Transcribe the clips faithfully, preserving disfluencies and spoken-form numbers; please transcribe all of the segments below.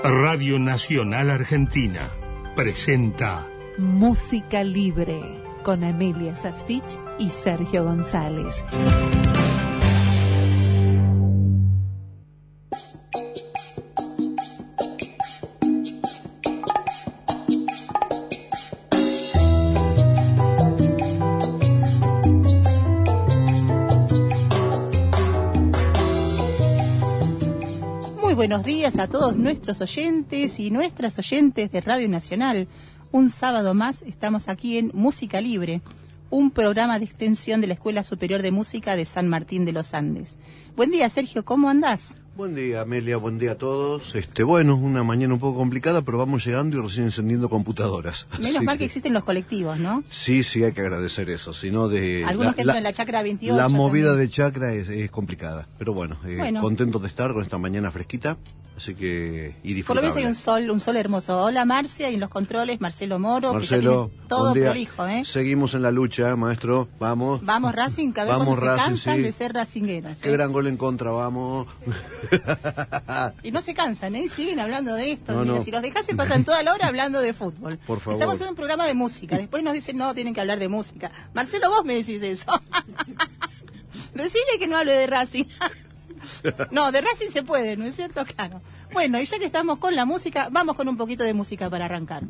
Radio Nacional Argentina presenta Música Libre con Amelia Saftich y Sergio González. Buenos días a todos nuestros oyentes y nuestras oyentes de Radio Nacional. Un sábado más estamos aquí en Música Libre, un programa de extensión de la Escuela Superior de Música de San Martín de los Andes. Buen día, Sergio, ¿cómo andás? Buen día, Amelia, buen día a todos. Este, bueno, una mañana un poco complicada, pero vamos llegando y recién encendiendo computadoras. Menos Así mal que... que existen los colectivos, ¿no? Sí, sí, hay que agradecer eso, sino de... Algunos la, que entran en la chacra veintiocho. La movida también. de chacra es, es complicada, pero bueno, eh, bueno, contento de estar con esta mañana fresquita, así que... y disfrutable. Por lo menos hay un sol, un sol hermoso. Hola, Marcia, y en los controles, Marcelo Moro. Marcelo, que ya todo prolijo, ¿eh? Seguimos en la lucha, maestro, vamos. Vamos, Racing, que a ver vamos, cuando Racing, se cansan sí. de ser racingueros. Qué ¿eh? gran gol en contra, vamos. Y no se cansan, ¿eh? Siguen hablando de esto. No, Mira, no. si los dejas se pasan toda la hora hablando de fútbol. Por favor. Estamos en un programa de música. Después nos dicen, no, tienen que hablar de música. Marcelo, vos me decís eso. Decile que no hable de Racing. No, de Racing se puede, ¿no es cierto? Claro. Bueno, y ya que estamos con la música, vamos con un poquito de música para arrancar.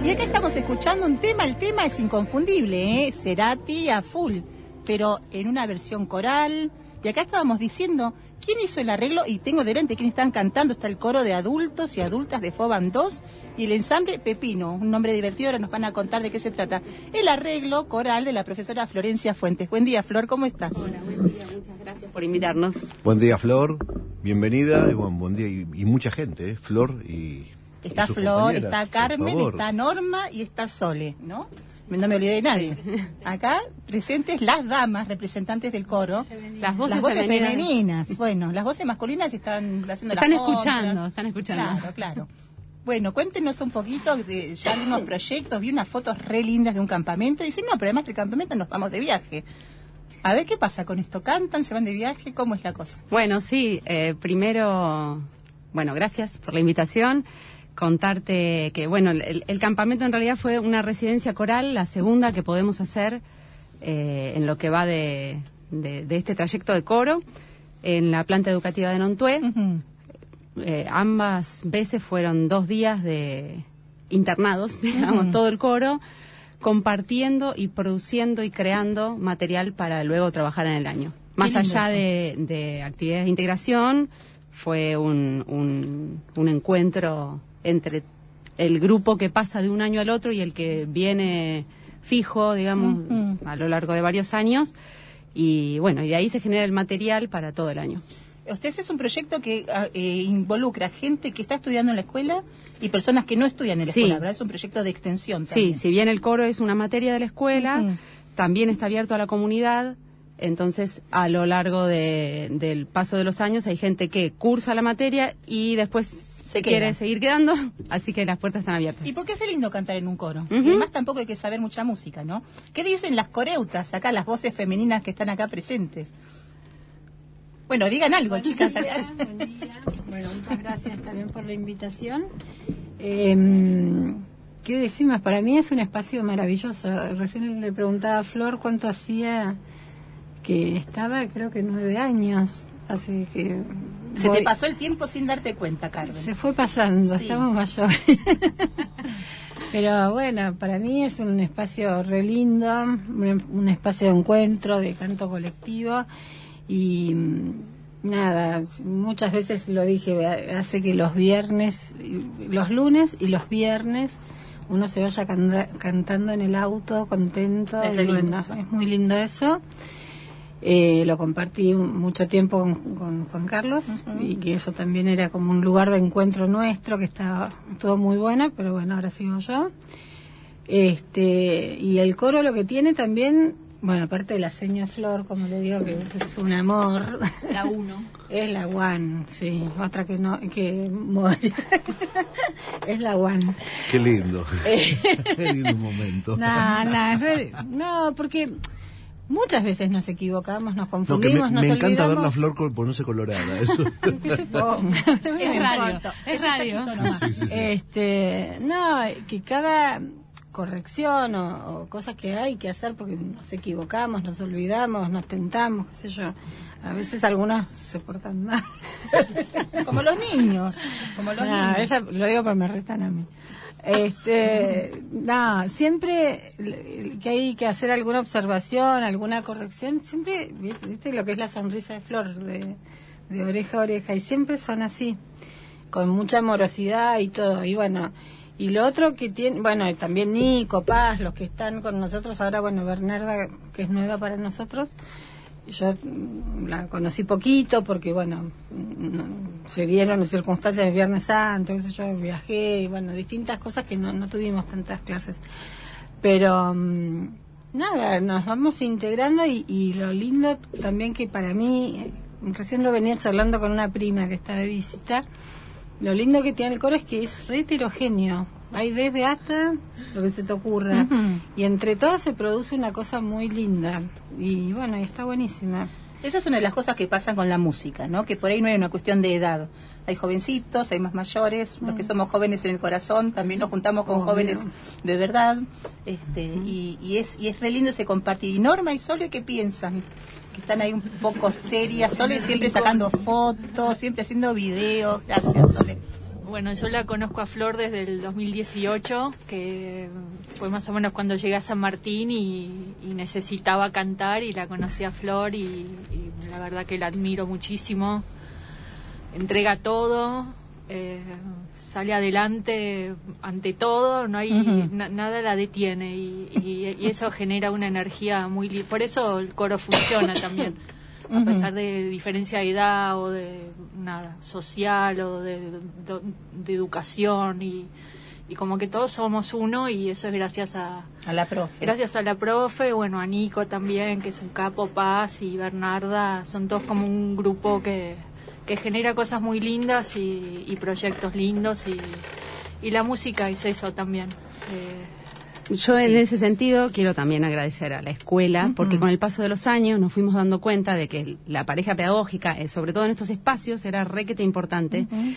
Y acá estamos escuchando un tema, el tema es inconfundible, ¿eh? Cerati a full, pero en una versión coral. Y acá estábamos diciendo quién hizo el arreglo, y tengo delante quién están cantando. Está el coro de adultos y adultas de Foban dos y el ensamble Pepino, un nombre divertido, ahora nos van a contar de qué se trata. El arreglo coral de la profesora Florencia Fuentes. Buen día, Flor, ¿cómo estás? Hola, buen día, muchas gracias por invitarnos. Buen día, Flor, bienvenida, y buen, buen día, y, y mucha gente, ¿eh? Flor y... Está Flor, está Carmen, está Norma y está Sole, ¿no? No me olvidé de nadie. Acá presentes las damas, representantes del coro. Las voces, las voces femeninas. femeninas. Bueno, las voces masculinas están haciendo están las escuchando, compras. están escuchando. Claro, claro. Bueno, cuéntenos un poquito de ya algunos proyectos. Vi unas fotos re lindas de un campamento y dicen, no, pero además del campamento nos vamos de viaje. A ver qué pasa con esto. ¿Cantan? ¿Se van de viaje? ¿Cómo es la cosa? Bueno, sí, eh, primero, bueno, gracias por la invitación. Contarte que, bueno, el, el campamento en realidad fue una residencia coral, la segunda que podemos hacer eh, en lo que va de, de, de este trayecto de coro, en la planta educativa de Nontué. Uh-huh. eh, ambas veces fueron dos días de internados, digamos, uh-huh. todo el coro, compartiendo y produciendo y creando material para luego trabajar en el año. Más allá de, de actividades de integración, fue un, un, un encuentro entre el grupo que pasa de un año al otro y el que viene fijo, digamos, uh-huh. a lo largo de varios años. Y bueno, y de ahí se genera el material para todo el año. Ustedes es un proyecto que eh, involucra gente que está estudiando en la escuela y personas que no estudian en la sí. escuela, ¿verdad? Es un proyecto de extensión también. Sí, si bien el coro es una materia de la escuela, uh-huh. también está abierto a la comunidad. Entonces, a lo largo de, del paso de los años, hay gente que cursa la materia y después se quiere queda. seguir quedando, así que las puertas están abiertas. ¿Y por qué es lindo cantar en un coro? Uh-huh. Y además tampoco hay que saber mucha música, ¿no? ¿Qué dicen las coreutas acá, las voces femeninas que están acá presentes? Bueno, digan algo, Buen chicas. Día, buen día. Bueno, muchas gracias también por la invitación. Eh, ¿Qué decimos? Para mí es un espacio maravilloso. Recién le preguntaba a Flor cuánto hacía que estaba, creo que nueve años. Así que se voy... te pasó el tiempo sin darte cuenta, Carmen. Se fue pasando, sí. Estamos mayores. Pero bueno, para mí es un espacio re lindo, un, un espacio de encuentro, de canto colectivo. Y nada, muchas veces lo dije, hace que los viernes, los lunes y los viernes uno se vaya can- cantando en el auto, contento. Es, y bueno, es muy lindo eso. Eh, lo compartí mucho tiempo con, con Juan Carlos, uh-huh. y que eso también era como un lugar de encuentro nuestro, que estaba todo muy bueno, pero bueno, ahora sigo yo. Este, y el coro lo que tiene también, bueno, aparte de la seña Flor, como le digo, que es un amor. La uno. Es la one, sí, otra que no, que es la one. Qué lindo. Qué lindo momento. No, no, no, porque muchas veces nos equivocamos, nos confundimos, no, me, nos me olvidamos. encanta ver la Flor con ponerse colorada, eso. Que se ponga. Es radio, es radio. Sí, sí, sí. Este, no, que cada corrección o, o cosas que hay que hacer porque nos equivocamos, nos olvidamos, nos tentamos, qué sé yo. A veces algunos se portan mal. Como los niños, como los No, niños. ella, lo digo porque me restan a mí. Este, no, siempre que hay que hacer alguna observación, alguna corrección, siempre, viste lo que es la sonrisa de Flor, de, de oreja a oreja, y siempre son así, con mucha amorosidad y todo, y bueno, y lo otro que tiene, bueno, y también Nico, Paz, los que están con nosotros ahora, bueno, Bernarda, que es nueva para nosotros, yo la conocí poquito porque, bueno, se dieron circunstancias de Viernes Santo, entonces yo viajé y, bueno, distintas cosas que no, no tuvimos tantas clases. Pero, um, nada, nos vamos integrando y, y lo lindo también que para mí, recién lo venía charlando con una prima que está de visita, lo lindo que tiene el coro es que es re heterogéneo. Hay desde hasta lo que se te ocurra. Uh-huh. Y entre todos se produce una cosa muy linda. Y bueno, y está buenísima. Esa es una de las cosas que pasan con la música, ¿no? Que por ahí no hay una cuestión de edad. Hay jovencitos, hay más mayores, uh-huh. los que somos jóvenes en el corazón, también nos juntamos con oh, jóvenes no. de verdad. Este, uh-huh. y, y es y es re lindo ese compartir. Y Norma y Sole, ¿qué piensan? Que están ahí un poco serias. Sole siempre sacando fotos, siempre haciendo videos. Gracias, Sole. Bueno, yo la conozco a Flor desde el dos mil dieciocho, que fue más o menos cuando llegué a San Martín y, y necesitaba cantar, y la conocí a Flor y, y la verdad que la admiro muchísimo. Entrega todo, eh, sale adelante ante todo, no hay uh-huh. na, nada la detiene y, y, y eso genera una energía muy... Li- por eso el coro funciona también. A uh-huh. pesar de diferencia de edad o de nada social o de, de, de educación y, y como que todos somos uno, y eso es gracias a a la profe gracias a la profe, bueno, a Nico también, que es un capo, Paz, y Bernarda, son todos como un grupo que, que genera cosas muy lindas y, y proyectos lindos, y, y la música es eso también. eh, Yo en sí. ese sentido quiero también agradecer a la escuela, uh-huh. porque con el paso de los años nos fuimos dando cuenta de que la pareja pedagógica, eh, sobre todo en estos espacios, era requete importante. Uh-huh.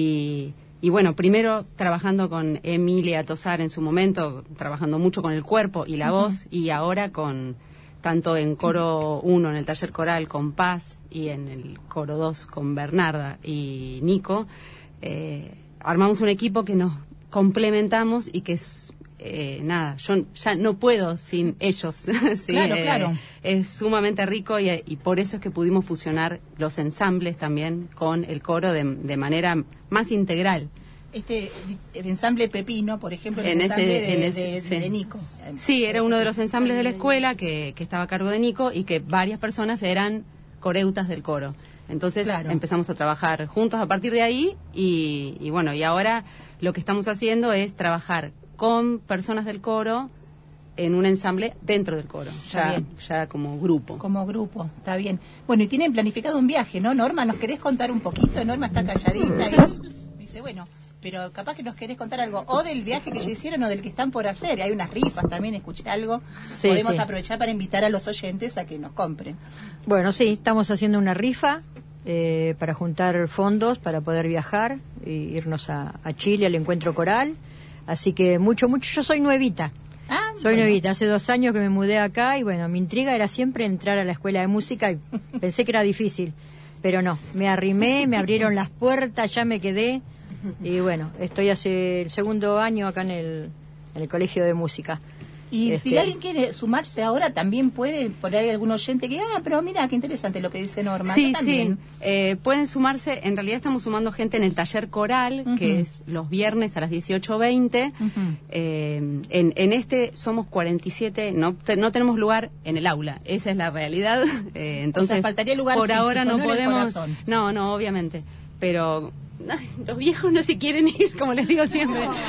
y, y bueno, primero trabajando con Emilia Tosar en su momento, trabajando mucho con el cuerpo y la uh-huh. voz, y ahora con tanto en coro uno, en el taller coral con Paz, y en el coro dos con Bernarda y Nico, eh, armamos un equipo que nos complementamos y que es... Eh, nada, yo ya no puedo sin ellos. sí, claro, eh, claro. Es sumamente rico y, y por eso es que pudimos fusionar los ensambles también con el coro de, de manera más integral. Este, el ensamble Pepino, por ejemplo, el en ensamble ese, de, en ese, de, sí. de Nico. Sí, era uno de los ensambles de la escuela que, que estaba a cargo de Nico y que varias personas eran coreutas del coro. Entonces claro. empezamos a trabajar juntos a partir de ahí y, y bueno, y ahora lo que estamos haciendo es trabajar con personas del coro en un ensamble dentro del coro, ya, ya como grupo. Como grupo, está bien. Bueno, y tienen planificado un viaje, ¿no, Norma? ¿Nos querés contar un poquito? Norma está calladita y dice, bueno, pero capaz que nos querés contar algo, o del viaje que ya hicieron o del que están por hacer. Hay unas rifas también, escuché algo. Sí, Podemos sí. aprovechar para invitar a los oyentes a que nos compren. Bueno, sí, estamos haciendo una rifa eh, para juntar fondos para poder viajar e irnos a, a Chile, al encuentro coral. Así que mucho, mucho, yo soy nuevita, ah, soy bueno. nuevita, hace dos años que me mudé acá y bueno, mi intriga era siempre entrar a la escuela de música y pensé que era difícil, pero no, me arrimé, me abrieron las puertas, ya me quedé y bueno, estoy hace el segundo año acá en el, en el colegio de música. Y este... si alguien quiere sumarse ahora, también puede, por ahí algún oyente que, ah, pero mira, qué interesante lo que dice Norma. Sí, Yo también. sí, eh, pueden sumarse, en realidad estamos sumando gente en el taller coral, uh-huh. que es los viernes a las dieciocho veinte. Uh-huh. eh, en, en este somos cuarenta y siete, no, te, no tenemos lugar en el aula, esa es la realidad. eh, entonces, o sea, faltaría lugar por físico, ahora no, no podemos. No, no, obviamente, pero... Ay, los viejos no se quieren ir, como les digo siempre. No,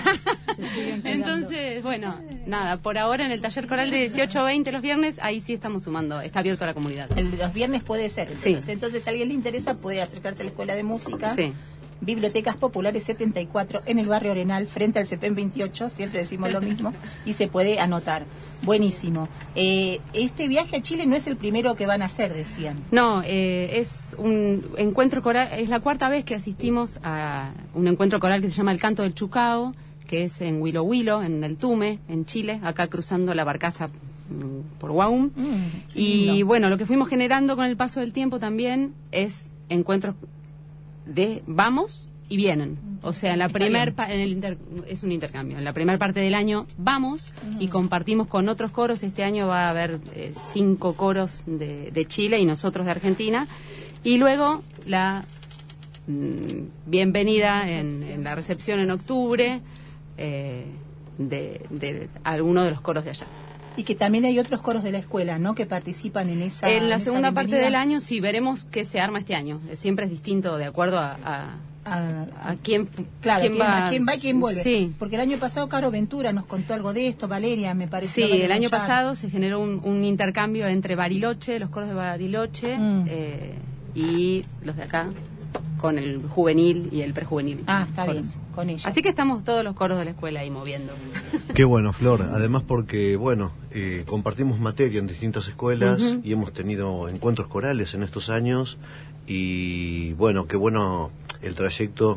entonces, bueno, nada, por ahora en el taller coral de dieciocho a veinte los viernes, ahí sí estamos sumando, está abierto a la comunidad. El de los viernes puede ser, entonces, sí. entonces si a alguien le interesa puede acercarse a la Escuela de Música. Sí. Bibliotecas Populares setenta y cuatro en el barrio Arenal, frente al CEPEN veintiocho, siempre decimos lo mismo, y se puede anotar. Buenísimo. Eh, este viaje a Chile no es el primero que van a hacer, decían. No, eh, es un encuentro coral, es la cuarta vez que asistimos a un encuentro coral que se llama El Canto del Chucao, que es en Huilo Huilo, en el Tume, en Chile, acá cruzando la barcaza por Guaum. Mm, y lindo. Bueno, lo que fuimos generando con el paso del tiempo también es encuentros de vamos y vienen. O sea, en la primer pa- en el inter- es un intercambio. En la primera parte del año vamos uh-huh. y compartimos con otros coros. Este año va a haber eh, cinco coros de, de Chile y nosotros de Argentina. Y luego la mm, bienvenida en, en la recepción en octubre eh, de, de alguno de los coros de allá. Y que también hay otros coros de la escuela, ¿no?, que participan en esa En la en segunda esa parte del año sí, veremos qué se arma este año. Siempre es distinto de acuerdo a, a, a, a quién, claro, quién, quién va, quién va y quién vuelve. Sí. Porque el año pasado Caro Ventura nos contó algo de esto, Valeria, me parece. Sí, Valeria el año Moyar. pasado se generó un, un intercambio entre Bariloche, los coros de Bariloche, mm. eh, y los de acá, con el juvenil y el prejuvenil. Ah, está coros. bien, con ella. Así que estamos todos los coros de la escuela ahí moviendo. Qué bueno, Flor. Además porque, bueno, eh, compartimos materia en distintas escuelas uh-huh. y hemos tenido encuentros corales en estos años y, bueno, qué bueno el trayecto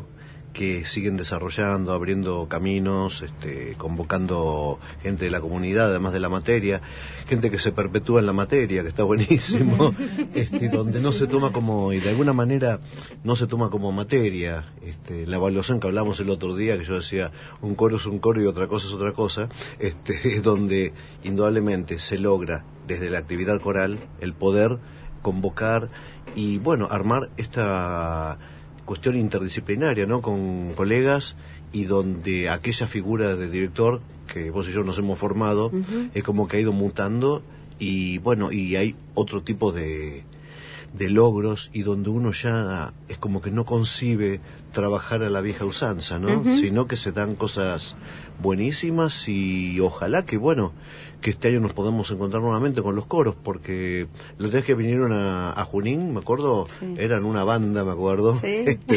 que siguen desarrollando, abriendo caminos, este, convocando gente de la comunidad, además de la materia, gente que se perpetúa en la materia, que está buenísimo, este, donde no se toma como, y de alguna manera no se toma como materia, este, la evaluación que hablamos el otro día, que yo decía, un coro es un coro y otra cosa es otra cosa, este, es donde indudablemente se logra desde la actividad coral el poder convocar y, bueno, armar esta cuestión interdisciplinaria, ¿no? Con colegas, y donde aquella figura de director que vos y yo nos hemos formado, uh-huh. es como que ha ido mutando, y bueno, y hay otro tipo de, de logros, y donde uno ya es como que no concibe trabajar a la vieja usanza, ¿no? Uh-huh. Sino que se dan cosas buenísimas, y ojalá que, bueno, que este año nos podamos encontrar nuevamente con los coros, porque los días que vinieron a, a Junín, me acuerdo, sí. eran una banda, me acuerdo, ¿sí? este,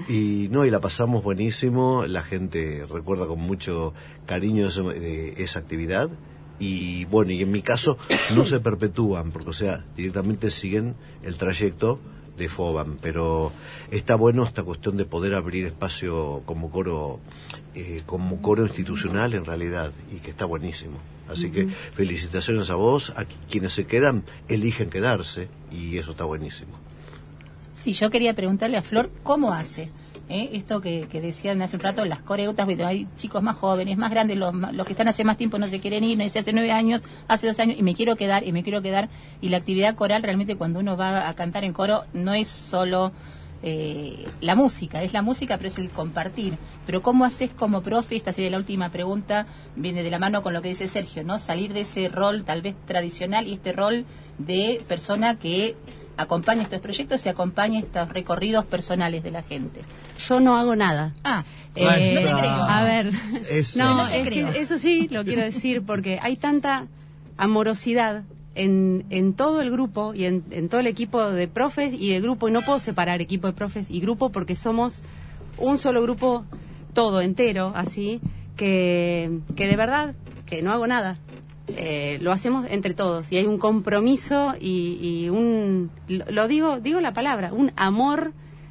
y no, y la pasamos buenísimo, la gente recuerda con mucho cariño eso, de esa actividad, y bueno, y en mi caso no se perpetúan, porque o sea, directamente siguen el trayecto de FOBAM, pero está bueno esta cuestión de poder abrir espacio como coro, eh, como coro institucional en realidad, y que está buenísimo. Así uh-huh. que felicitaciones a vos, a quienes se quedan, eligen quedarse, y eso está buenísimo. Sí, yo quería preguntarle a Flor, ¿cómo hace? ¿Eh? Esto que, que decían hace un rato, las coreutas, bueno, hay chicos más jóvenes, más grandes, los, los que están hace más tiempo no se quieren ir, no dice hace nueve años, hace dos años, y me quiero quedar, y me quiero quedar, y la actividad coral realmente cuando uno va a cantar en coro no es solo eh, la música, es la música, pero es el compartir. Pero ¿cómo haces como profe? Esta sería la última pregunta, viene de la mano con lo que dice Sergio, ¿no? Salir de ese rol tal vez tradicional y este rol de persona que acompaña estos proyectos y acompaña estos recorridos personales de la gente. Yo no hago nada. Ah, eh, no te creo. A ver, Esa. no, no te es creo. que eso sí lo quiero decir porque hay tanta amorosidad en, en todo el grupo y en, en todo el equipo de profes y de grupo, y no puedo separar equipo de profes y grupo porque somos un solo grupo, todo entero, así, que, que de verdad que no hago nada. Eh, lo hacemos entre todos y hay un compromiso y, y un, lo digo, digo la palabra, un amor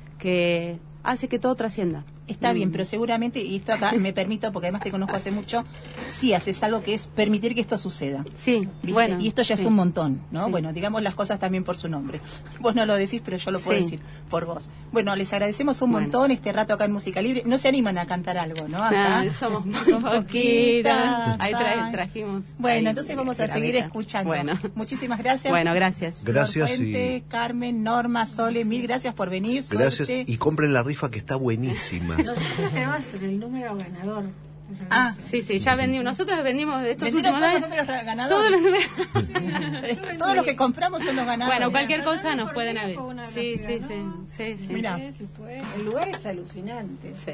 que hace que todo trascienda. Está mm. bien, pero seguramente, y esto acá me permito, porque además te conozco hace mucho, sí haces algo que es permitir que esto suceda. Sí, ¿Viste? bueno. Y esto ya sí. es un montón, ¿no? Sí. Bueno, digamos las cosas también por su nombre. Vos no lo decís, pero yo lo puedo Sí. decir por vos. Bueno, les agradecemos un Bueno. montón este rato acá en Música Libre. No se animan a cantar algo, ¿no? Acá Ah, somos muy son poquitas. poquitas. Ahí tra- Ay. trajimos. Bueno, ahí, entonces vamos a graveta. seguir escuchando. Bueno. Muchísimas gracias. Bueno, gracias. Flor Gracias Fuente, y... Carmen, Norma, Sole, mil gracias por venir. Gracias, Suerte. y compren la rifa que está buenísima. Nosotros tenemos el número ganador. Ah, Sí, sí, ya vendimos. Nosotros vendimos de estos ¿vendieron últimos todos los años. números ganadores? Todos los números. Todos los que compramos son los ganadores. Bueno, cualquier Fernando cosa nos pueden Forlín haber. fue una de las Sí, que sí, sí, ganó. sí, sí. Mirá. Sí, fue. El lugar es alucinante. Sí.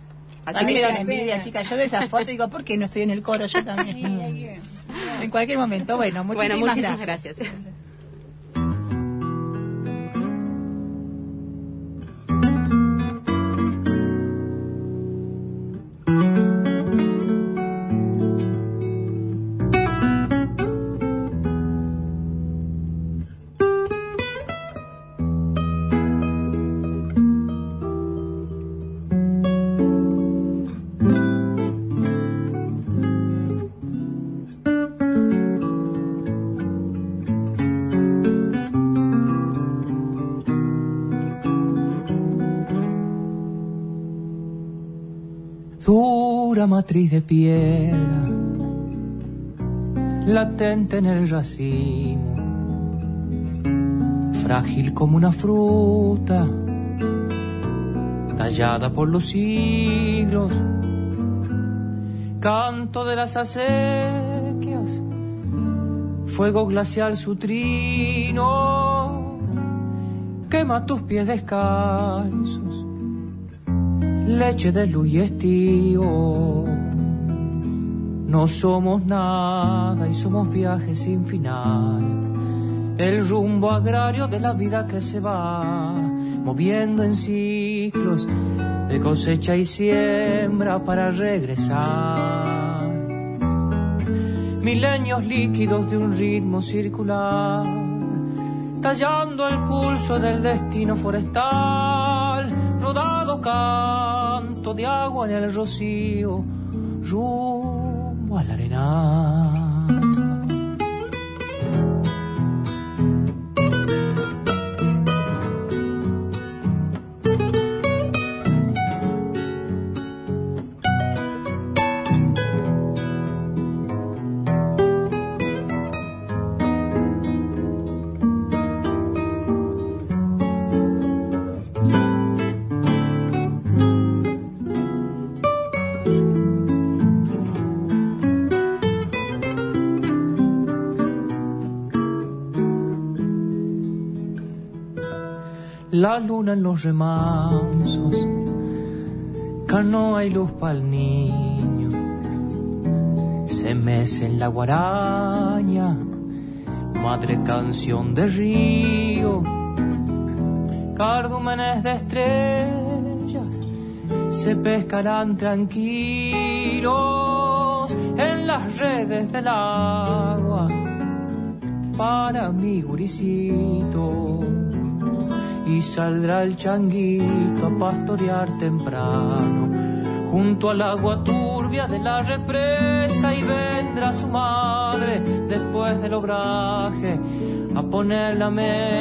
A Así mí me que da una envidia, chicas. Yo veo esa foto y digo, ¿por qué no estoy en el coro yo también? En cualquier momento. Bueno, muchísimas, bueno, muchísimas gracias. gracias. Dura matriz de piedra, latente en el racimo, frágil como una fruta, tallada por los siglos, canto de las acequias, fuego glacial su trino, quema tus pies descalzos, leche de luz y estío. No somos nada y somos viajes sin final, el rumbo agrario de la vida que se va moviendo en ciclos de cosecha y siembra para regresar. Milenios líquidos de un ritmo circular, tallando el pulso del destino forestal, rodado canto de agua en el rocío, rumbo a la arena. La luna en los remansos, canoa y luz pa'l niño, se mece en la guaraña, madre canción de río, cardúmenes de estrellas, se pescarán tranquilos en las redes del agua, para mi guricito. Y saldrá el changuito a pastorear temprano junto al agua turbia de la represa, y vendrá su madre después del obraje a poner la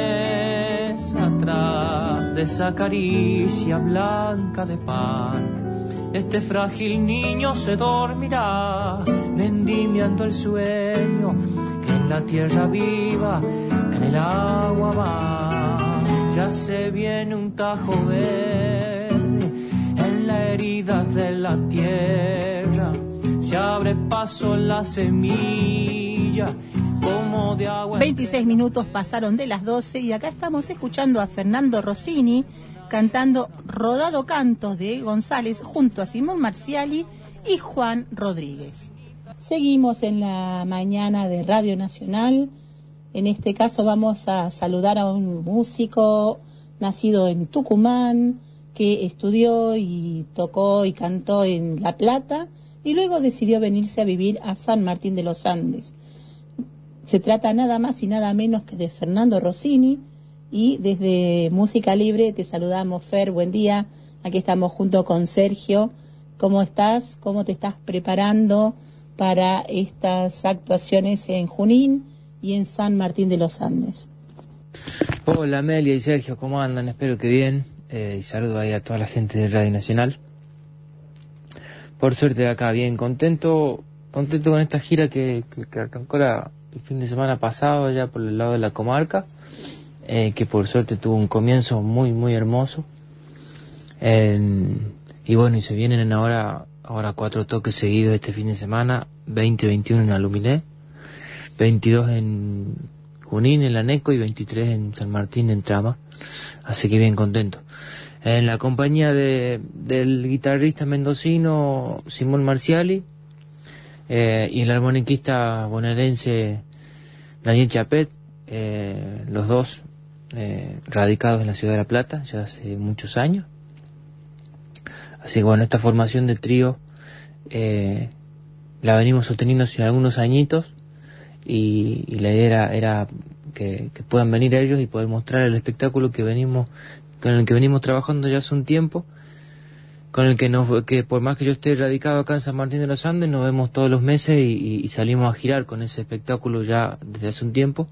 mesa atrás de esa caricia blanca de pan. Este frágil niño se dormirá vendimiando el sueño que en la tierra viva, que en el agua va. Ya se viene un tajo verde en la herida de la tierra, se abre paso la semilla como de agua. veintiséis minutos pasaron de las doce y acá estamos escuchando a Fernando Rossini cantando Rodado Cantos de González junto a Simón Marciali y Juan Rodríguez. Seguimos en la mañana de Radio Nacional. En este caso vamos a saludar a un músico nacido en Tucumán, que estudió y tocó y cantó en La Plata y luego decidió venirse a vivir a San Martín de los Andes. Se trata nada más y nada menos que de Fernando Rossini, y desde Música Libre te saludamos, Fer, buen día. Aquí estamos junto con Sergio. ¿Cómo estás? ¿Cómo te estás preparando para estas actuaciones en Junín y en San Martín de los Andes? Hola Amelia y Sergio, ¿cómo andan? Espero que bien, eh, y saludo ahí a toda la gente de Radio Nacional. Por suerte de acá, bien, contento contento con esta gira que, que, que arrancó la, el fin de semana pasado allá por el lado de la comarca, eh, que por suerte tuvo un comienzo muy muy hermoso, eh, y bueno, y se vienen ahora, ahora cuatro toques seguidos este fin de semana, veinte, veintiuno en Aluminé, veintidós en Junín, en la Neco, y veintitrés en San Martín, en Trama. Así que bien contento. En la compañía de, del guitarrista mendocino Simón Marciali, eh, y el armoniquista bonaerense Daniel Chapet, eh, los dos eh, radicados en la ciudad de La Plata ya hace muchos años. Así que bueno, esta formación de trío eh, la venimos sosteniendo hace algunos añitos. Y, y la idea era, era que, que puedan venir ellos y poder mostrar el espectáculo que venimos con el que venimos trabajando ya hace un tiempo, con el que nos que por más que yo esté radicado acá en San Martín de los Andes, nos vemos todos los meses y, y salimos a girar con ese espectáculo ya desde hace un tiempo.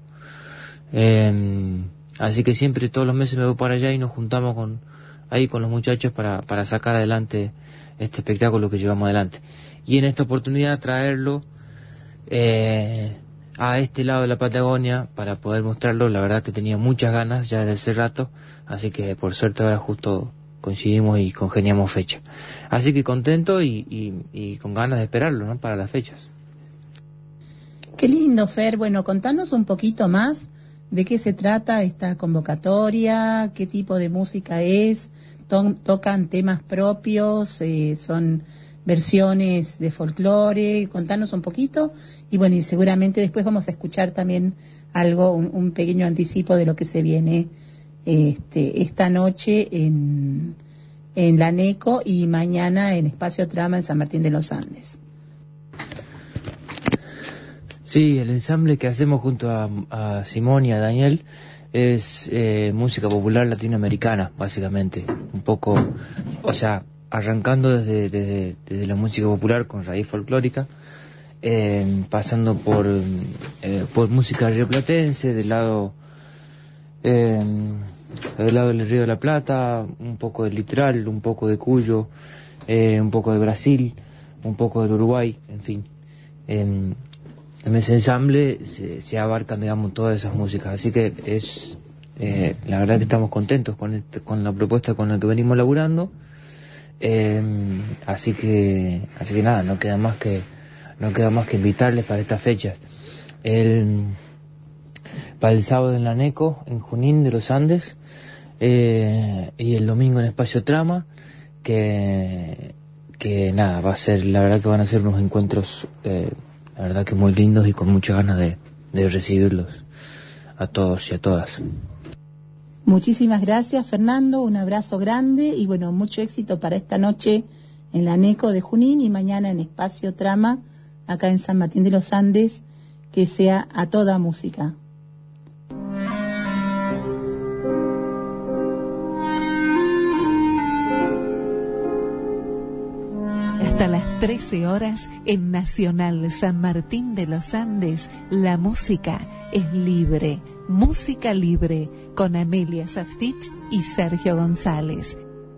Eh, así que siempre todos los meses me voy para allá y nos juntamos con ahí con los muchachos para, para sacar adelante este espectáculo que llevamos adelante. Y en esta oportunidad traerlo eh, a este lado de la Patagonia para poder mostrarlo. La verdad que tenía muchas ganas ya desde hace rato, así que por suerte ahora justo coincidimos y congeniamos fecha. Así que contento y, y, y con ganas de esperarlo, ¿no?, para las fechas. Qué lindo, Fer. Bueno, contanos un poquito más de qué se trata esta convocatoria, qué tipo de música es, to- tocan temas propios, eh, son versiones de folclore. Contanos un poquito y bueno, y seguramente después vamos a escuchar también algo, un, un pequeño anticipo de lo que se viene este, esta noche en, en la Neco y mañana en Espacio Trama en San Martín de los Andes. Sí, el ensamble que hacemos junto a, a Simón y a Daniel es eh, música popular latinoamericana, básicamente. Un poco, o sea, arrancando desde, desde, desde la música popular con raíz folclórica, eh, pasando por, eh, por música rioplatense, del lado, eh, del lado del Río de la Plata, un poco del litoral, un poco de Cuyo, eh, un poco de Brasil, un poco del Uruguay, en fin. En, en ese ensamble se, se abarcan, digamos, todas esas músicas, así que es eh, la verdad que estamos contentos con este, con la propuesta con la que venimos laburando, eh, así que así que nada, no queda más que no queda más que invitarles para estas fechas. El, para el sábado en la NECO, en Junín de los Andes, eh, y el domingo en Espacio Trama, que que nada, va a ser, la verdad que van a ser unos encuentros eh, la verdad que muy lindos y con muchas ganas de, de recibirlos a todos y a todas. Muchísimas gracias, Fernando, un abrazo grande y bueno, mucho éxito para esta noche en la NECO de Junín y mañana en Espacio Trama, acá en San Martín de los Andes, que sea a toda música. Hasta las trece horas en Nacional San Martín de los Andes, la música es libre. Música libre con Amelia Saftich y Sergio González.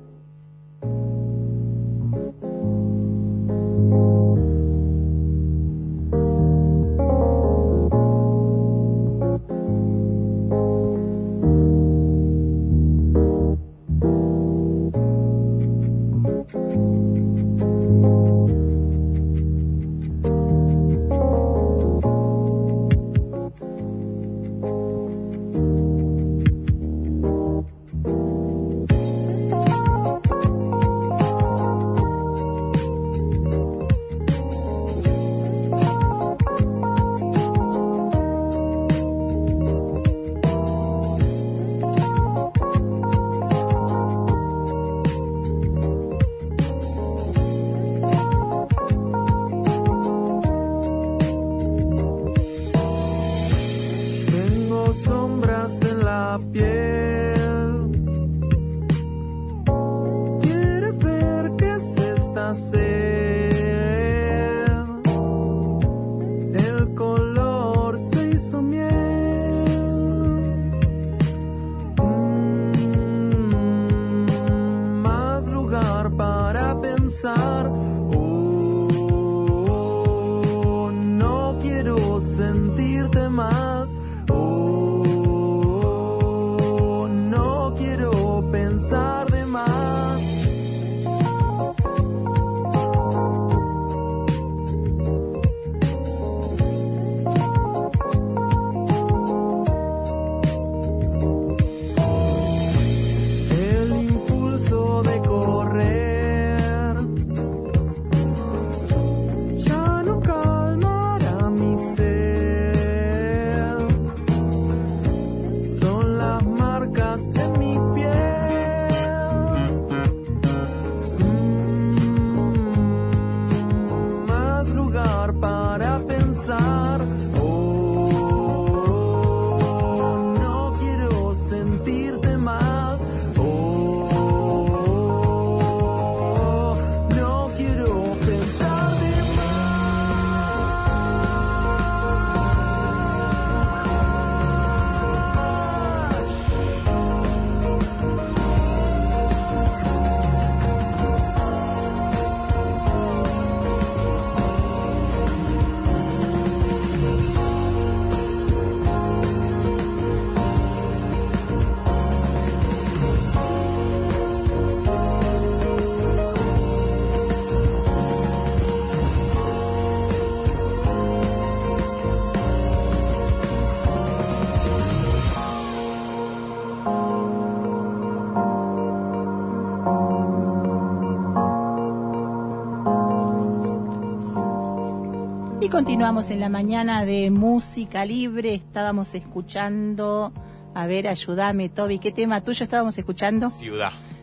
Y continuamos en la mañana de Música Libre. Estábamos escuchando, a ver, ayúdame, Toby, ¿qué tema tuyo estábamos escuchando? Ciudad.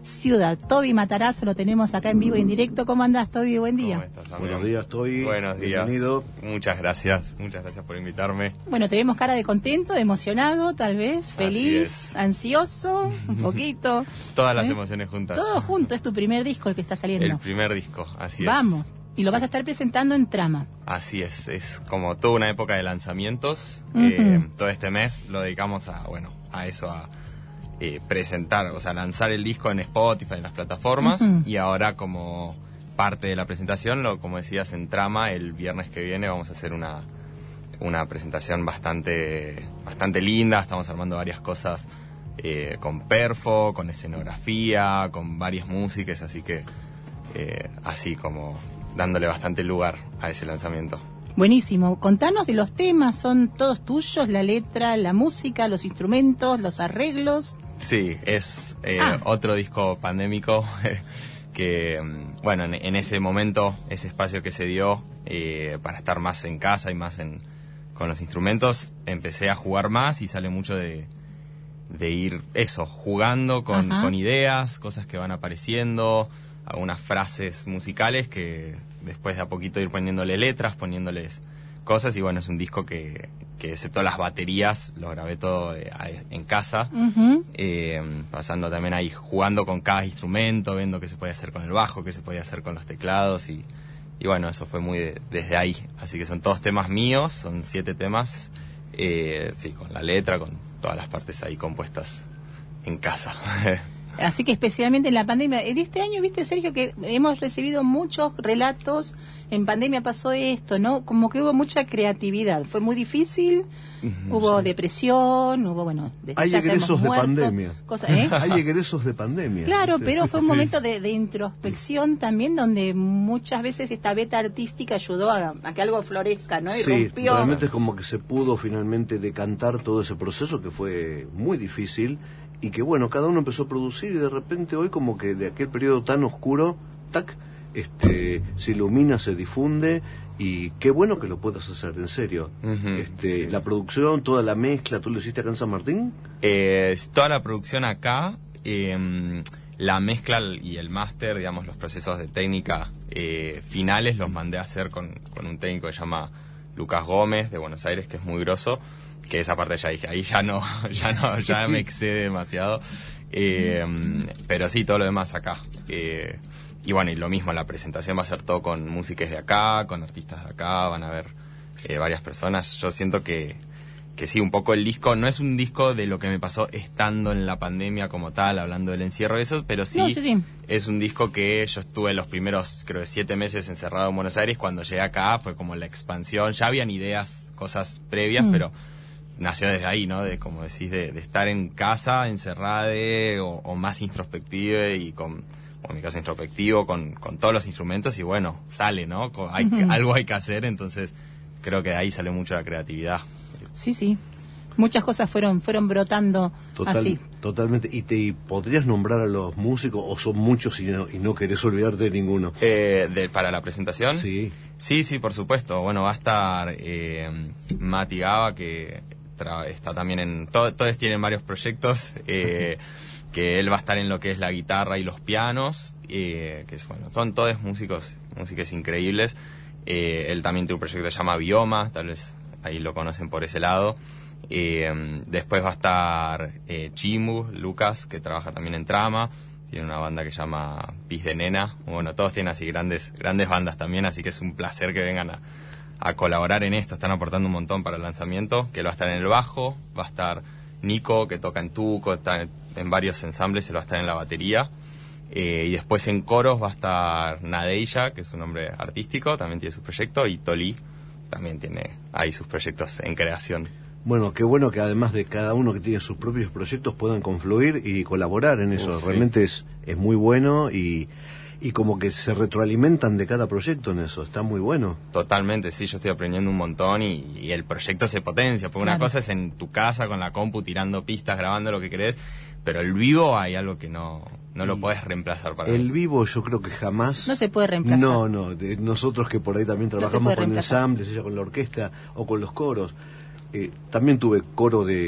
ciudad. Toby Matarazzo lo tenemos acá en vivo y en directo. ¿Cómo andás, Toby? Buen día. ¿Cómo estás, Buenos días, Toby. Buenos días. Bienvenido. Muchas gracias, muchas gracias por invitarme. Bueno, te vemos cara de contento, emocionado, tal vez, feliz, ansioso, un poquito. Todas las ¿Eh? emociones juntas. Todo junto, es tu primer disco el que está saliendo. El primer disco, así Vamos. es. Y lo vas a estar presentando en Trama. Así es, es como toda una época de lanzamientos. Uh-huh. eh, todo este mes lo dedicamos a, bueno, a eso, a eh, presentar, o sea, lanzar el disco en Spotify, en las plataformas. Uh-huh. Y ahora como parte de la presentación, lo, como decías, en Trama, el viernes que viene vamos a hacer una, una presentación bastante, bastante linda. Estamos armando varias cosas eh, con perfo, con escenografía, con varias músicas, así que eh, así como dándole bastante lugar a ese lanzamiento. Buenísimo. Contanos de los temas, ¿son todos tuyos? La letra, la música, los instrumentos, los arreglos. Sí, es eh, Ah. otro disco pandémico que, bueno, en, en ese momento, ese espacio que se dio eh, para estar más en casa y más en, con los instrumentos, empecé a jugar más y sale mucho de, de ir, eso, jugando con, Ajá. con ideas, cosas que van apareciendo, algunas frases musicales que después de a poquito ir poniéndole letras, poniéndoles cosas, y bueno, es un disco que, que excepto las baterías, lo grabé todo eh, en casa, Uh-huh. eh, pasando también ahí, jugando con cada instrumento, viendo qué se podía hacer con el bajo, qué se podía hacer con los teclados, y, y bueno, eso fue muy de, desde ahí, así que son todos temas míos, son siete temas, eh, sí, con la letra, con todas las partes ahí compuestas en casa. Así que especialmente en la pandemia. En este año, viste, Sergio, que hemos recibido muchos relatos. En pandemia pasó esto, ¿no? Como que hubo mucha creatividad. Fue muy difícil. Uh-huh, Hubo sí. depresión, hubo, bueno, de- Hay ya sabemos, egresos de muertos, pandemia. cosas, ¿eh? Hay egresos de pandemia. Claro, ¿viste? pero fue un Sí. momento de, de introspección también, donde muchas veces esta beta artística ayudó a, a que algo florezca, ¿no? Y Sí, rompió. realmente es como que se pudo finalmente decantar todo ese proceso que fue muy difícil y que bueno, cada uno empezó a producir y de repente hoy como que de aquel periodo tan oscuro, tac, este, se ilumina, se difunde y qué bueno que lo puedas hacer, en serio. Ujú. Este, la producción, toda la mezcla, ¿tú lo hiciste acá en San Martín? Eh, toda la producción acá, eh, la mezcla y el máster, digamos, los procesos de técnica eh, finales los mandé a hacer con, con un técnico que se llama Lucas Gómez, de Buenos Aires, que es muy grosso, que esa parte ya dije, ahí ya no, ya no, ya me excede demasiado. Eh, pero sí, todo lo demás acá. Eh, y bueno, y lo mismo, la presentación va a ser todo con músicos de acá, con artistas de acá, van a haber eh, varias personas. Yo siento que que sí, un poco el disco, no es un disco de lo que me pasó estando en la pandemia como tal, hablando del encierro y eso, pero sí, No, sí, sí. es un disco que yo estuve los primeros, creo, siete meses encerrado en Buenos Aires. Cuando llegué acá fue como la expansión, ya habían ideas, cosas previas, Mm. pero nació desde ahí, ¿no? De, como decís, de, de estar en casa, encerrada, o, o más introspectiva y con, o en mi caso introspectivo, con, con todos los instrumentos y bueno, sale, ¿no? Co- Hay que- Ujú. algo hay que hacer, entonces creo que de ahí sale mucho la creatividad. Sí, sí. Muchas cosas fueron fueron brotando Total, así. Totalmente. ¿Y te y podrías nombrar a los músicos o son muchos y no, y no querés olvidarte de ninguno? Eh, de, ¿Para la presentación? Sí. Sí, sí, por supuesto. Bueno, va a estar eh, Mati Gaba, que tra- está también en... to- todos tienen varios proyectos, eh, que él va a estar en lo que es la guitarra y los pianos, eh, que es bueno, son todos músicos, músicos increíbles. Eh, él también tiene un proyecto que se llama Bioma, tal vez ahí lo conocen por ese lado. Eh, después va a estar eh, Chimu, Lucas, que trabaja también en Trama, tiene una banda que se llama Pis de Nena. Bueno, todos tienen así grandes grandes bandas también, así que es un placer que vengan a, a colaborar en esto. Están aportando un montón para el lanzamiento, que él va a estar en el bajo, va a estar Nico, que toca en Tuco, está en, en varios ensambles, él va a estar en la batería. Eh, y después en coros va a estar Nadeya, que es un nombre artístico, también tiene su proyecto, y Tolí también tiene ahí sus proyectos en creación. Bueno, qué bueno que además de cada uno que tiene sus propios proyectos puedan confluir y colaborar en eso. Uh, sí. Realmente es, es muy bueno y, y como que se retroalimentan de cada proyecto en eso. Está muy bueno. Totalmente, sí, yo estoy aprendiendo un montón y, y el proyecto se potencia, porque una Claro. cosa es en tu casa con la compu tirando pistas, grabando lo que querés, pero el vivo hay algo que no, no lo podés reemplazar para El mí. vivo yo creo que jamás... No se puede reemplazar. No, no, de nosotros que por ahí también se trabajamos puede con reemplazar. ensambles, ella con la orquesta o con los coros. Eh, también tuve coro de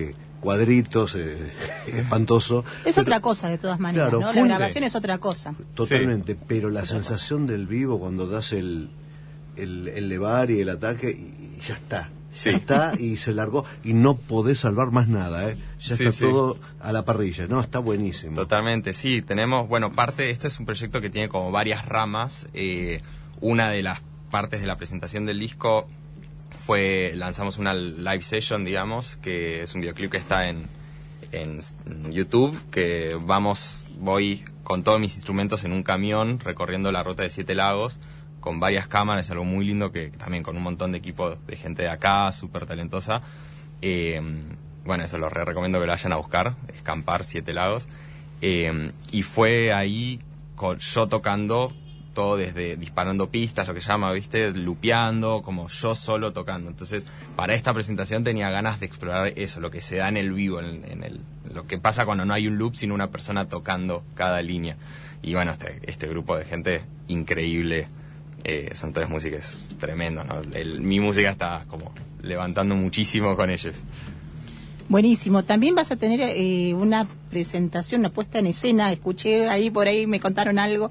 cuadritos, eh, espantoso. Es pero, otra cosa de todas maneras, claro, ¿no? fue, La grabación es otra cosa. Totalmente, Sí. pero la es sensación del vivo cuando das el, el, el levar y el ataque, y, y ya está. Sí. Ya está y se largó y no podés salvar más nada, ¿eh? Ya Sí, está sí. todo a la parrilla, ¿no? Está buenísimo. Totalmente, sí. Tenemos, bueno, parte, este es un proyecto que tiene como varias ramas. Eh, una de las partes de la presentación del disco fue, lanzamos una live session, digamos, que es un videoclip que está en, en YouTube, que vamos, voy con todos mis instrumentos en un camión recorriendo la ruta de Siete Lagos, con varias cámaras, algo muy lindo, que también con un montón de equipo de gente de acá, súper talentosa. Eh, bueno, eso lo re recomiendo que lo vayan a buscar, Escampar Siete Lagos. Eh, y fue ahí con, yo tocando todo desde disparando pistas, lo que se llama, ¿viste? Lupeando, como yo solo tocando. Entonces, para esta presentación tenía ganas de explorar eso, lo que se da en el vivo, en, en el, lo que pasa cuando no hay un loop, sino una persona tocando cada línea. Y bueno, este, este grupo de gente increíble. Eh, son todas músicas tremendo, ¿no? El, mi música está como levantando muchísimo con ellos. Buenísimo. También vas a tener eh, una presentación, una puesta en escena. Escuché ahí, por ahí me contaron algo.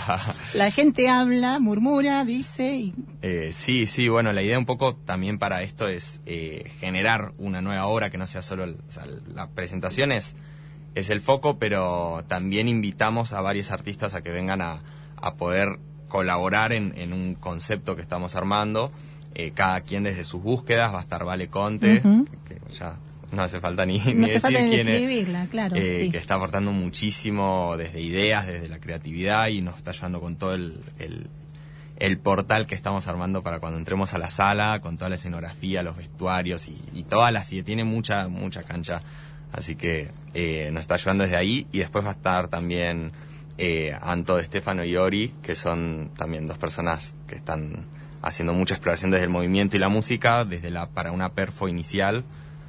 La gente habla, murmura, dice. Y... Eh, sí, sí, bueno, la idea un poco también para esto es eh, generar una nueva obra que no sea solo... El, o sea, la presentación es, es el foco, pero también invitamos a varios artistas a que vengan a, a poder colaborar en, en un concepto que estamos armando. Eh, cada quien desde sus búsquedas. Va a estar Vale Conte, uh-huh. que, que ya no hace falta ni, no ni hace decir falta ni quién describirla, es, claro, eh, sí. que está aportando muchísimo desde ideas, desde la creatividad, y nos está ayudando con todo el, el, el portal que estamos armando para cuando entremos a la sala, con toda la escenografía, los vestuarios y, y todas las... y tiene mucha, mucha cancha, así que eh, nos está ayudando desde ahí. Y después va a estar también eh, Anto de Stefano y Ori, que son también dos personas que están haciendo mucha exploración desde el movimiento y la música, desde la para una perfo inicial.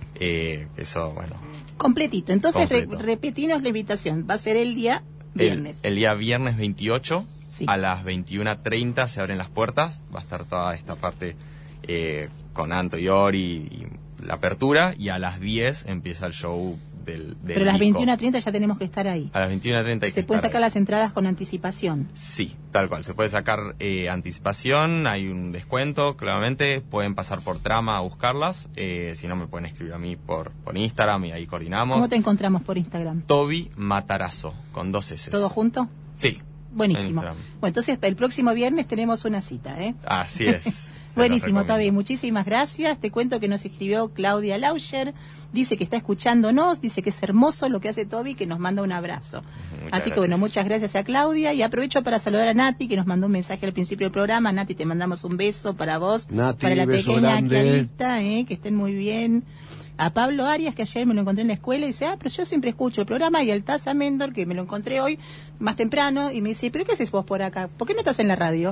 Eh, eso, bueno. Completito. Entonces, completo. Re, repetinos la invitación. Va a ser el día viernes. El, el día viernes veintiocho, sí. A las veintiuna treinta se abren las puertas. Va a estar toda esta parte eh, con Anto y Ori y la apertura. Y a las diez empieza el show del, del Pero a las disco. veintiuna treinta ya tenemos que estar ahí. A las veintiuna treinta hay Se que pueden estar sacar ahí. las entradas con anticipación. Sí, tal cual. Se puede sacar eh, anticipación, hay un descuento, claramente. Pueden pasar por Trama a buscarlas. Eh, si no, me pueden escribir a mí por, por Instagram y ahí coordinamos. ¿Cómo te encontramos por Instagram? Toby Matarazzo, con dos S. ¿Todo junto? Sí. Buenísimo. Bueno, entonces el próximo viernes tenemos una cita, ¿eh? Así es. Buenísimo, Toby. Muchísimas gracias. Te cuento que nos escribió Claudia Lauscher. Dice que está escuchándonos, dice que es hermoso lo que hace Toby, que nos manda un abrazo. Muchas Así gracias. que bueno, muchas gracias a Claudia. Y aprovecho para saludar a Nati, que nos mandó un mensaje al principio del programa. Nati, te mandamos un beso para vos, Nati, para la beso pequeña grande. Clarita, ¿eh? Que estén muy bien. A Pablo Arias, que ayer me lo encontré en la escuela, y dice, ah, pero yo siempre escucho el programa. Y al Taza Mendor, que me lo encontré hoy más temprano, y me dice, ¿pero qué haces vos por acá? ¿Por qué no estás en la radio?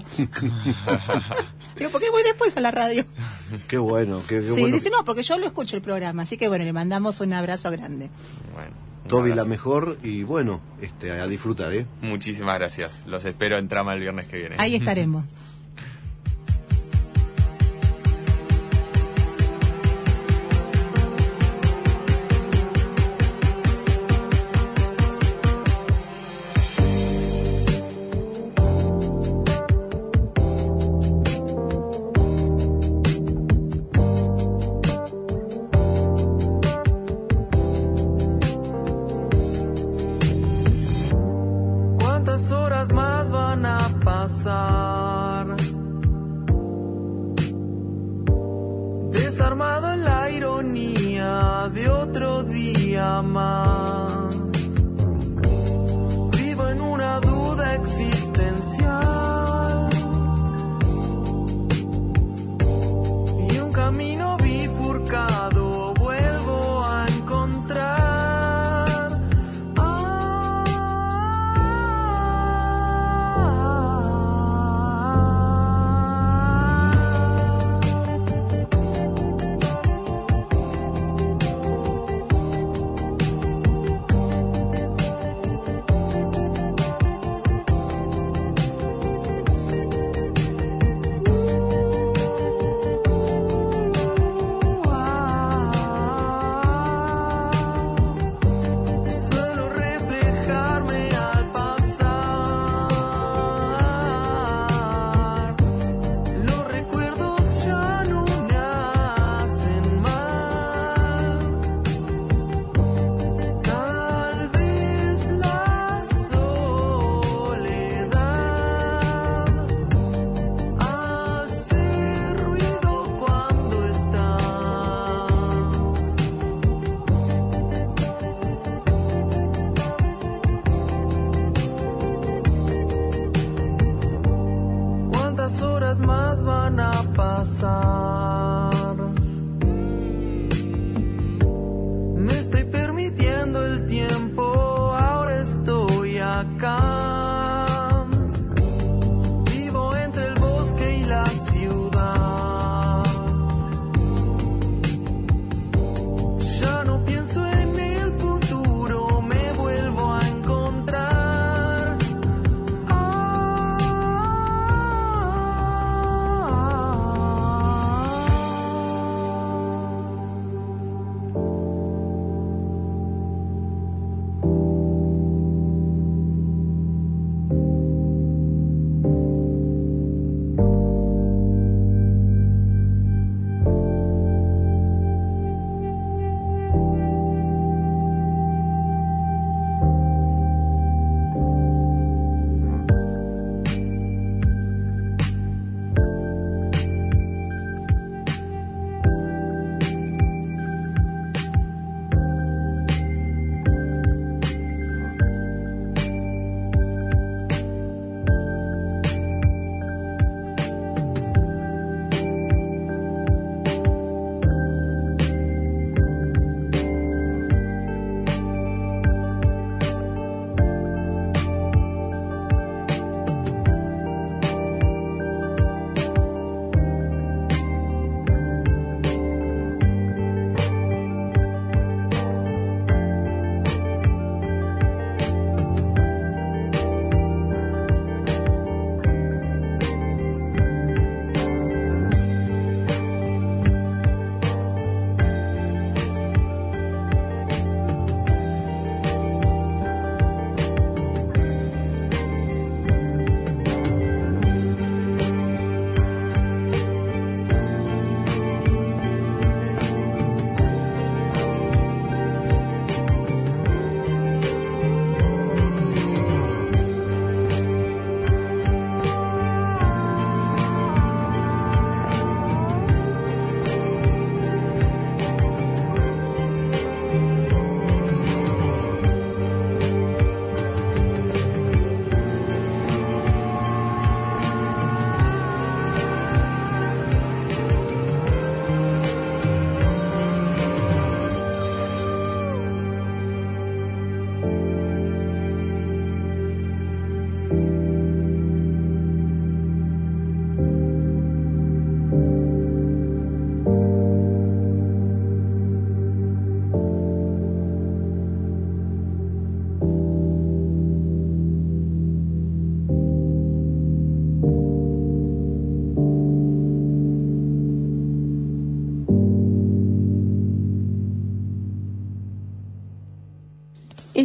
Digo, ¿por qué voy después a la radio? Qué bueno, qué, qué Sí, bueno. dice, no, porque yo lo escucho el programa. Así que bueno, le mandamos un abrazo grande. Bueno, un Toby, abrazo. la mejor, y bueno, este, a disfrutar, ¿eh? Muchísimas gracias. Los espero en Trama el viernes que viene. Ahí estaremos. ¿Cuántas horas más van a pasar? Desarmado en la ironía de otro día más. Vivo en una duda existencial y un camino bifurcado vuelvo a encontrar.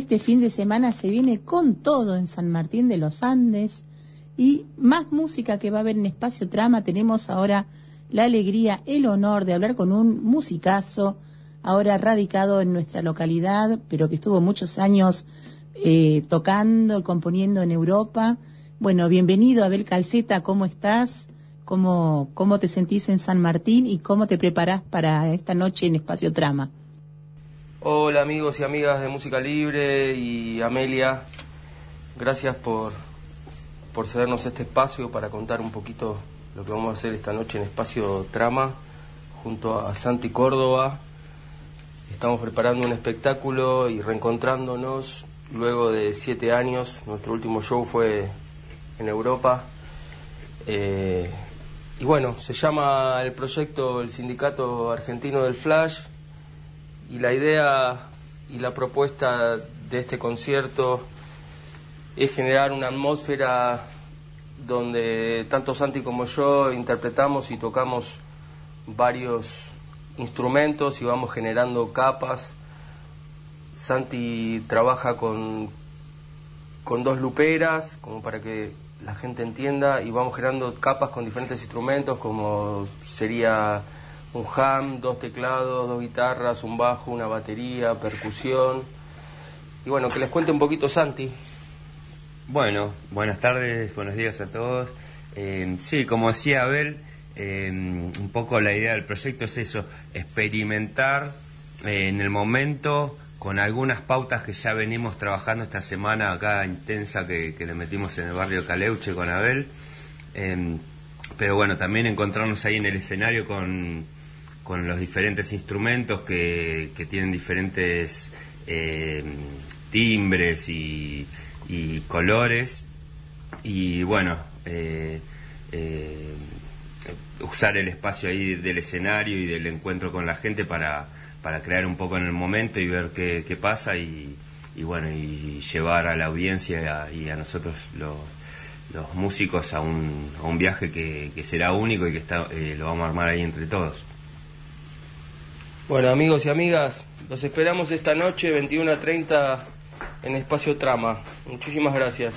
este fin de semana se viene con todo en San Martín de los Andes y más música que va a haber en Espacio Trama. Tenemos ahora la alegría, el honor de hablar con un musicazo, ahora radicado en nuestra localidad, pero que estuvo muchos años eh, tocando y componiendo en Europa. Bueno, bienvenido Abel Calceta, ¿cómo estás? ¿Cómo, cómo te sentís en San Martín y cómo te preparás para esta noche en Espacio Trama? Hola amigos y amigas de Música Libre y Amelia, gracias por, por cedernos este espacio para contar un poquito lo que vamos a hacer esta noche en Espacio Trama junto a Santi Córdoba. Estamos preparando un espectáculo y reencontrándonos luego de siete años. Nuestro último show fue en Europa. Eh, y bueno, se llama el proyecto el Sindicato Argentino del Flash, y la idea y la propuesta de este concierto es generar una atmósfera donde tanto Santi como yo interpretamos y tocamos varios instrumentos y vamos generando capas. Santi trabaja con, con dos luperas, como para que la gente entienda, y vamos generando capas con diferentes instrumentos, como sería un ham, dos teclados, dos guitarras, un bajo, una batería, percusión. Y bueno, que les cuente un poquito Santi. Bueno, buenas tardes, buenos días a todos. Eh, sí, como decía Abel, eh, un poco la idea del proyecto es eso, experimentar eh, en el momento con algunas pautas que ya venimos trabajando esta semana acá intensa que, que le metimos en el barrio Caleuche con Abel. Eh, pero bueno, también encontrarnos ahí en el escenario con, con los diferentes instrumentos que, que tienen diferentes eh, timbres y, y colores. Y bueno, eh, eh, usar el espacio ahí del escenario y del encuentro con la gente para... para crear un poco en el momento y ver qué, qué pasa y, y bueno, y llevar a la audiencia y a, y a nosotros los, los músicos a un, a un viaje que, que será único y que está, eh, lo vamos a armar ahí entre todos. Bueno, amigos y amigas, los esperamos esta noche veintiuno a treinta en Espacio Trama. Muchísimas gracias.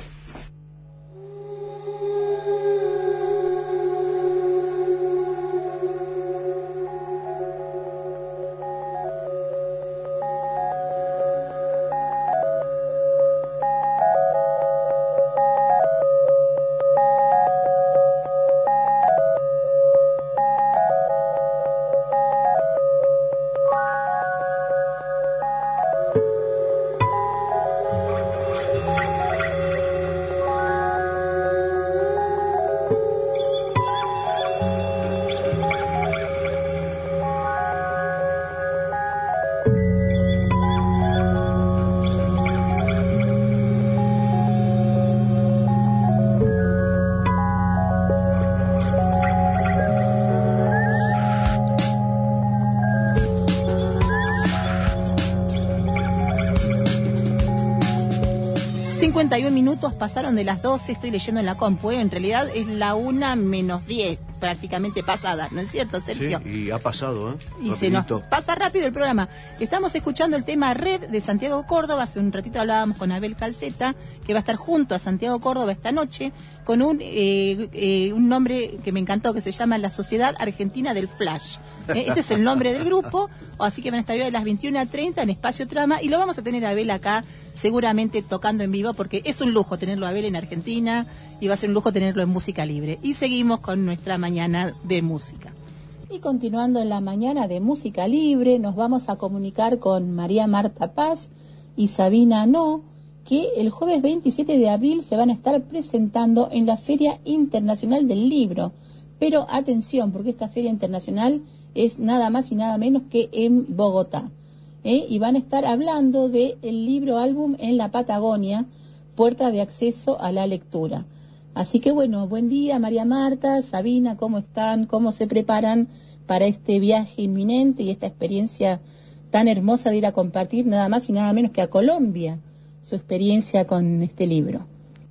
cincuenta y un minutos pasaron de las doce, estoy leyendo en la compu, ¿eh? En realidad es la una menos diez, prácticamente pasada, ¿no es cierto, Sergio? Sí, y ha pasado, ¿eh? Y se nos pasa rápido el programa. Estamos escuchando el tema Red de Santiago Córdoba. Hace un ratito hablábamos con Abel Calceta, que va a estar junto a Santiago Córdoba esta noche, con un, eh, eh, un nombre que me encantó, que se llama la Sociedad Argentina del Flash. ¿Eh? Este es el nombre del grupo, así que van a estar hoy a las veintiuna treinta en Espacio Trama, y lo vamos a tener a Abel acá, seguramente tocando en vivo, porque es un lujo tenerlo a Abel en Argentina, y va a ser un lujo tenerlo en Música Libre. Y seguimos con nuestra mañana de música. Y continuando en la mañana de Música Libre, nos vamos a comunicar con María Marta Paz y Sabina No, que el jueves veintisiete de abril se van a estar presentando en la Feria Internacional del Libro. Pero atención, porque esta Feria Internacional es nada más y nada menos que en Bogotá. ¿eh? Y van a estar hablando del libro álbum en la Patagonia, puerta de acceso a la lectura. Así que bueno, buen día María Marta, Sabina, ¿cómo están? ¿Cómo se preparan para este viaje inminente y esta experiencia tan hermosa de ir a compartir nada más y nada menos que a Colombia su experiencia con este libro?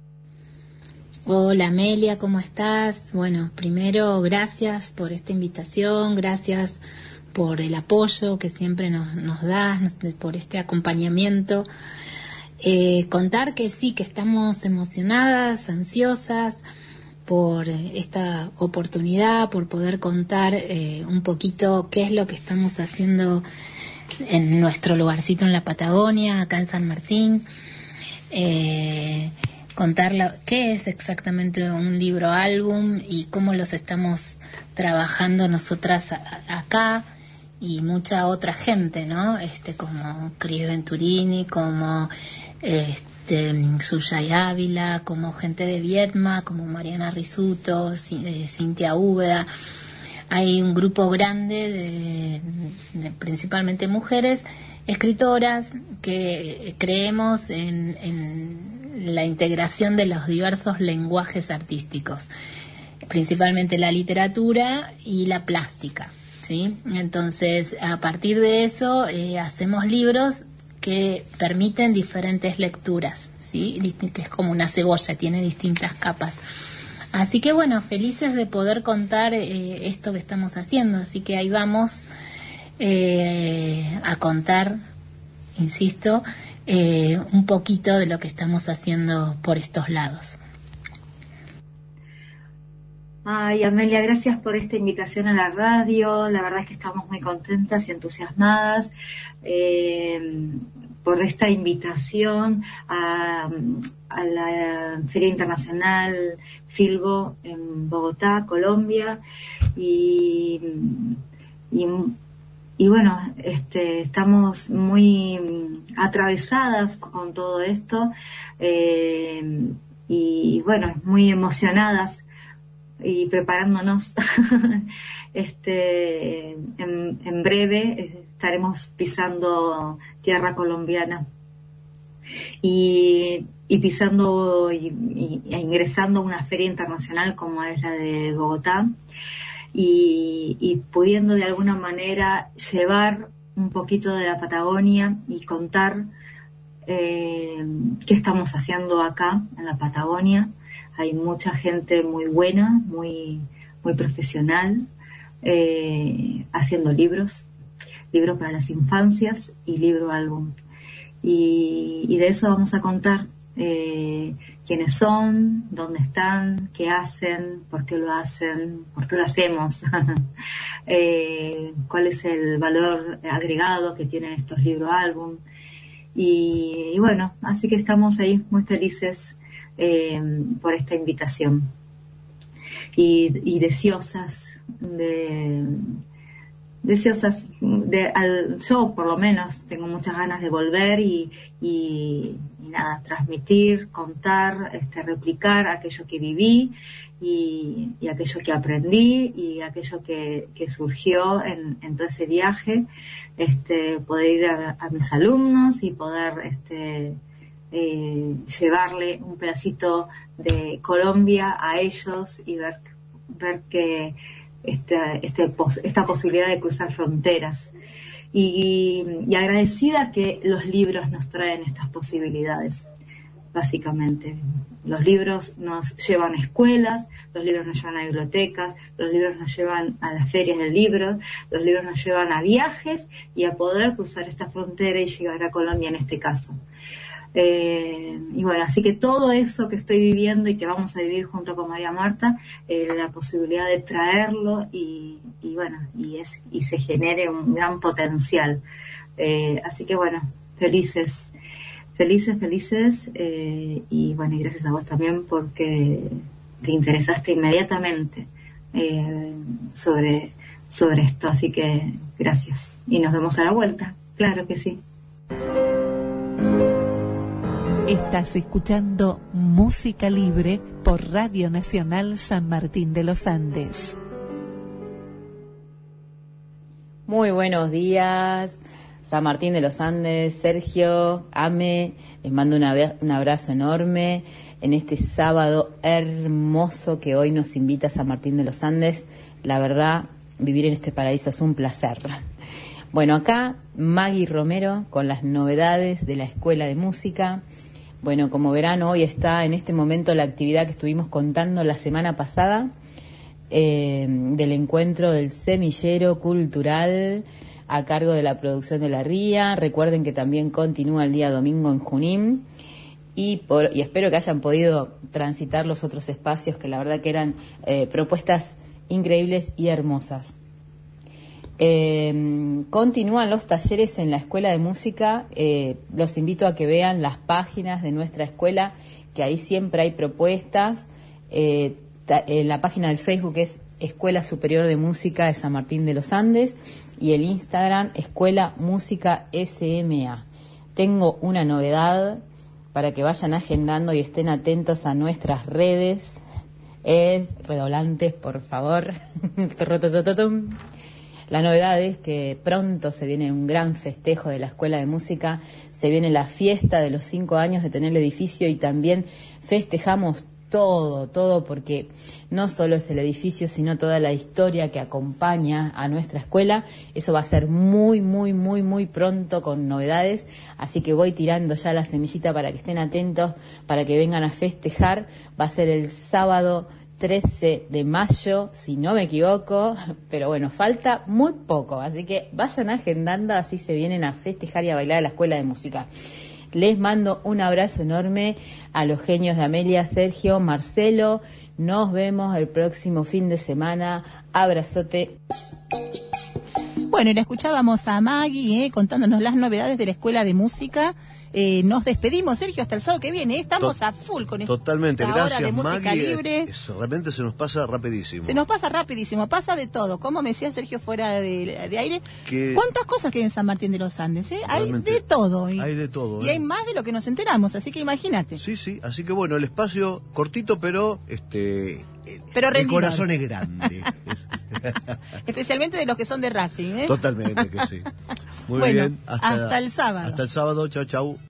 Hola Amelia, ¿cómo estás? Bueno, primero gracias por esta invitación, gracias por el apoyo que siempre nos, nos das, por este acompañamiento. Eh, contar que sí, que estamos emocionadas, ansiosas por esta oportunidad, por poder contar eh, un poquito qué es lo que estamos haciendo en nuestro lugarcito en la Patagonia, acá en San Martín. Eh, contar la, qué es exactamente un libro álbum y cómo los estamos trabajando nosotras a, a, acá y mucha otra gente, ¿no? Este, como Cris Venturini, como este, Suyay Ávila, como gente de Viedma, como Mariana Risuto, eh, Cintia Úbeda. Hay un grupo grande de, de principalmente mujeres escritoras que creemos en, en la integración de los diversos lenguajes artísticos, principalmente la literatura y la plástica, ¿sí? Entonces, a partir de eso, eh, hacemos libros que permiten diferentes lecturas, ¿sí? Que es como una cebolla, tiene distintas capas. Así que bueno, felices de poder contar eh, esto que estamos haciendo. Así que ahí vamos eh, a contar, insisto, eh, un poquito de lo que estamos haciendo por estos lados. Ay, Amelia, gracias por esta invitación a la radio. La verdad es que estamos muy contentas y entusiasmadas eh, por esta invitación a, a la Feria Internacional Filbo en Bogotá, Colombia. Y, y, y bueno, este, estamos muy atravesadas con todo esto eh, y bueno, muy emocionadas y preparándonos. este en, en breve estaremos pisando tierra colombiana y, y pisando y, y, e ingresando a una feria internacional como es la de Bogotá y, y pudiendo de alguna manera llevar un poquito de la Patagonia y contar eh, qué estamos haciendo acá en la Patagonia. Hay mucha gente muy buena, muy muy profesional, eh, haciendo libros, libros para las infancias y libro álbum. Y, y de eso vamos a contar eh, quiénes son, dónde están, qué hacen, por qué lo hacen, por qué lo hacemos, eh, cuál es el valor agregado que tienen estos libros álbum. Y, y bueno, así que estamos ahí muy felices Eh, por esta invitación y, y deseosas de deseosas de al, yo por lo menos tengo muchas ganas de volver y, y, y nada, transmitir, contar, este, replicar aquello que viví y, y aquello que aprendí y aquello que, que surgió en, en todo ese viaje, este, poder ir a, a mis alumnos y poder este Eh, llevarle un pedacito de Colombia a ellos y ver ver que esta, este, esta posibilidad de cruzar fronteras y, y agradecida que los libros nos traen estas posibilidades, básicamente. Los libros nos llevan a escuelas, los libros nos llevan a bibliotecas, los libros nos llevan a las ferias del libro, los libros nos llevan a viajes y a poder cruzar esta frontera y llegar a Colombia en este caso. Eh, y bueno, así que todo eso que estoy viviendo y que vamos a vivir junto con María Marta, eh, la posibilidad de traerlo y, y bueno, y, es, y se genere un gran potencial. Eh, así que bueno, felices, felices, felices, eh, y bueno, y gracias a vos también porque te interesaste inmediatamente eh, sobre, sobre esto, así que gracias. Y nos vemos a la vuelta, claro que sí. Estás escuchando Música Libre por Radio Nacional San Martín de los Andes. Muy buenos días, San Martín de los Andes, Sergio, Ame, les mando una, un abrazo enorme en este sábado hermoso que hoy nos invita a San Martín de los Andes. La verdad, vivir en este paraíso es un placer. Bueno, acá Maggie Romero con las novedades de la Escuela de Música. Bueno, como verán, hoy está en este momento la actividad que estuvimos contando la semana pasada, eh, del encuentro del Semillero Cultural a cargo de la producción de la R I A. Recuerden que también continúa el día domingo en Junín. Y, por, y espero que hayan podido transitar los otros espacios, que la verdad que eran eh, propuestas increíbles y hermosas. Eh, continúan los talleres en la Escuela de Música. Eh, los invito a que vean las páginas de nuestra escuela, que ahí siempre hay propuestas. Eh, ta, en la página del Facebook es Escuela Superior de Música de San Martín de los Andes y el Instagram Escuela Música S M A. Tengo una novedad para que vayan agendando y estén atentos a nuestras redes. Es, redoblantes, por favor. La novedad es que pronto se viene un gran festejo de la Escuela de Música, se viene la fiesta de los cinco años de tener el edificio y también festejamos todo, todo, porque no solo es el edificio, sino toda la historia que acompaña a nuestra escuela. Eso va a ser muy, muy, muy, muy pronto con novedades, así que voy tirando ya la semillita para que estén atentos, para que vengan a festejar. Va a ser el sábado trece de mayo, si no me equivoco, pero bueno, falta muy poco, así que vayan agendando, así se vienen a festejar y a bailar a la Escuela de Música. Les mando un abrazo enorme a los genios de Amelia, Sergio, Marcelo. Nos vemos el próximo fin de semana. Abrazote. Bueno, y la escuchábamos a Maggie eh, contándonos las novedades de la Escuela de Música. Eh, nos despedimos, Sergio, hasta el sábado que viene. Estamos To- a full con esta Totalmente, hora gracias, de música Maggie. libre. Es, realmente se nos pasa rapidísimo. Se nos pasa rapidísimo, pasa de todo. Como me decía Sergio fuera de, de aire, Que- ¿cuántas cosas que hay en San Martín de los Andes? Eh? Hay Realmente de todo. Y, hay de todo. y ¿eh? hay más de lo que nos enteramos, así que imagínate. Sí, sí, así que bueno, el espacio cortito, pero este Pero el rendidor. corazón es grande. Especialmente de los que son de Racing. ¿eh? Totalmente que sí. Muy Bueno, bien. hasta el sábado. Hasta el sábado. Chau, chau.